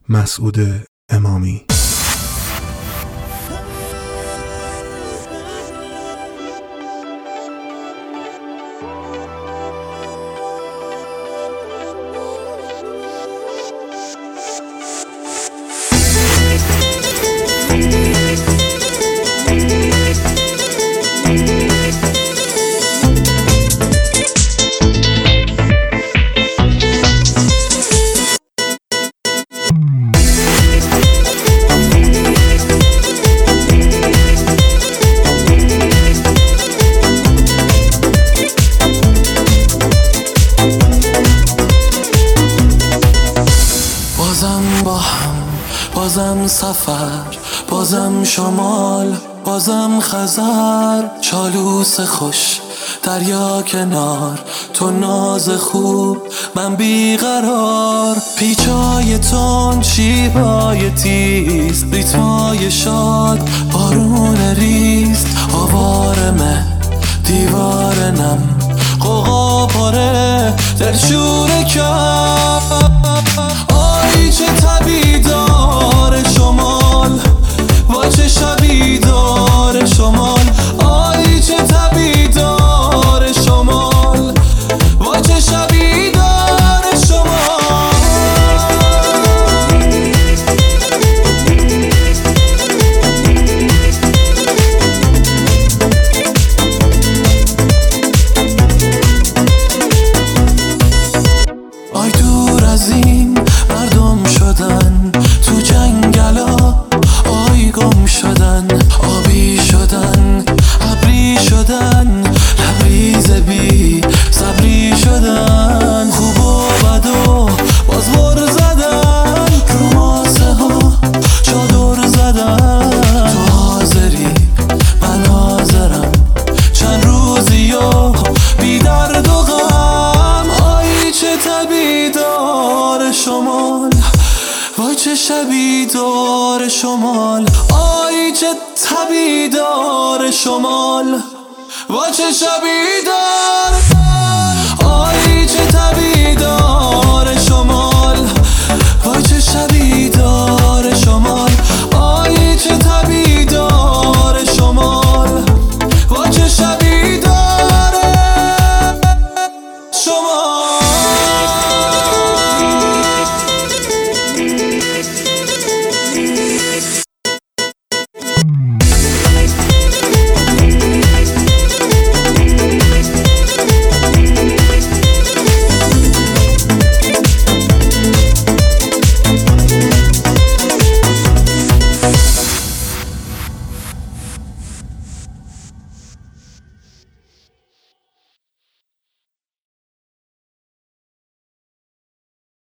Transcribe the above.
مسعود امامی. بازم سفر، بازم شمال، بازم خزر، چالوس خوش دریا کنار، تو ناز خوب من بیقرار، پیچای تون شیبای تیز، ریتمای شاد بارون ریز، آوارمه دیوار نم، قوقا پاره دلشور کم. آی چه طبیع دار شمال، وای چه شبی دار شمال، آی چه طبیع دار شمال، وای چه شبی دار شمال. آی دور از این مردم شدن تو جنگلا، آی گم شدن آبی شدن ابری شدن، لبریز بی صبری شدن، خوب و بد و باز بر زدن، رو ماسه ها چادر زدن، تو حاضری من حاضرم چند روزی و بی درد و غم. آی چه طبیع دار شمال، وای چه شبی دار شمال، آی چه طبیع دار شمال، وای چه شبی دار، آی چه طبیع دار شمال.